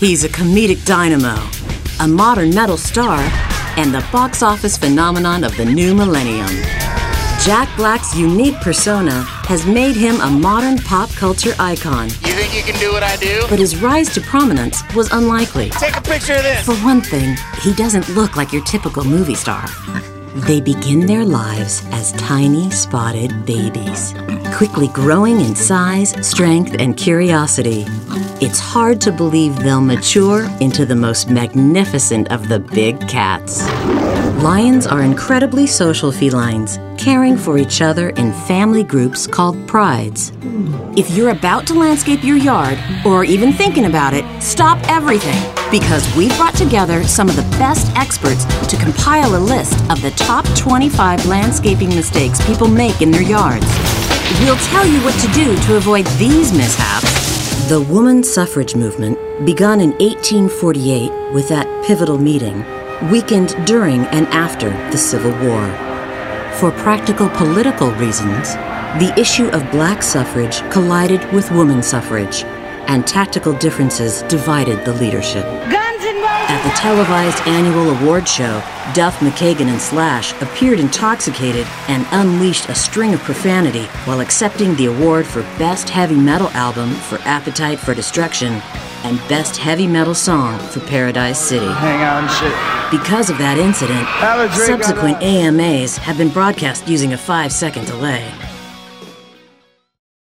He's a comedic dynamo, a modern metal star, and the box office phenomenon of the new millennium. Jack Black's unique persona has made him a modern pop culture icon. You think you can do what I do? But his rise to prominence was unlikely. Take a picture of this! For one thing, he doesn't look like your typical movie star. They begin their lives as tiny, spotted babies, quickly growing in size, strength, and curiosity. It's hard to believe they'll mature into the most magnificent of the big cats. Lions are incredibly social felines, caring for each other in family groups called prides. If you're about to landscape your yard, or even thinking about it, stop everything, because we've brought together some of the best experts to compile a list of the top 25 landscaping mistakes people make in their yards. We'll tell you what to do to avoid these mishaps. The woman suffrage movement, begun in 1848 with that pivotal meeting, weakened during and after the Civil War. For practical political reasons, the issue of black suffrage collided with woman suffrage, and tactical differences divided the leadership. At the televised annual award show, Duff McKagan and Slash appeared intoxicated and unleashed a string of profanity while accepting the award for Best Heavy Metal Album for Appetite for Destruction and Best Heavy Metal Song for Paradise City. Hang on, shit. Because of that incident, subsequent AMAs have been broadcast using a 5-second delay.